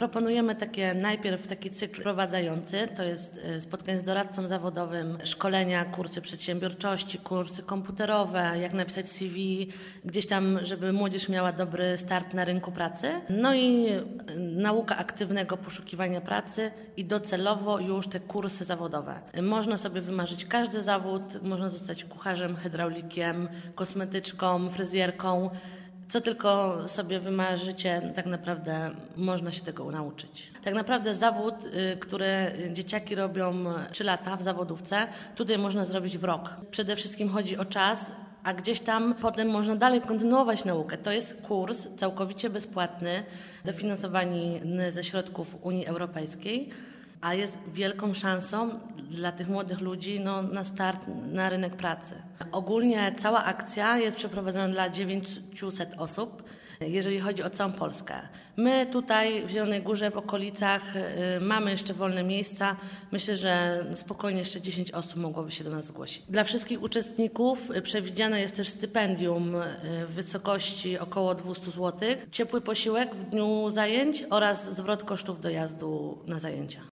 Proponujemy najpierw taki cykl wprowadzający, to jest spotkanie z doradcą zawodowym, szkolenia, kursy przedsiębiorczości, kursy komputerowe, jak napisać CV, gdzieś tam, żeby młodzież miała dobry start na rynku pracy. No i nauka aktywnego poszukiwania pracy i docelowo już te kursy zawodowe. Można sobie wymarzyć każdy zawód, można zostać kucharzem, hydraulikiem, kosmetyczką, fryzjerką. Co tylko sobie wymarzycie, tak naprawdę można się tego nauczyć. Tak naprawdę zawód, który dzieciaki robią 3 lata w zawodówce, tutaj można zrobić w rok. Przede wszystkim chodzi o czas, a gdzieś tam potem można dalej kontynuować naukę. To jest kurs całkowicie bezpłatny, dofinansowany ze środków Unii Europejskiej, a jest wielką szansą dla tych młodych ludzi na start na rynek pracy. Ogólnie cała akcja jest przeprowadzana dla 900 osób, jeżeli chodzi o całą Polskę. My tutaj w Zielonej Górze, w okolicach mamy jeszcze wolne miejsca. Myślę, że spokojnie jeszcze 10 osób mogłoby się do nas zgłosić. Dla wszystkich uczestników przewidziane jest też stypendium w wysokości około 200 zł, ciepły posiłek w dniu zajęć oraz zwrot kosztów dojazdu na zajęcia.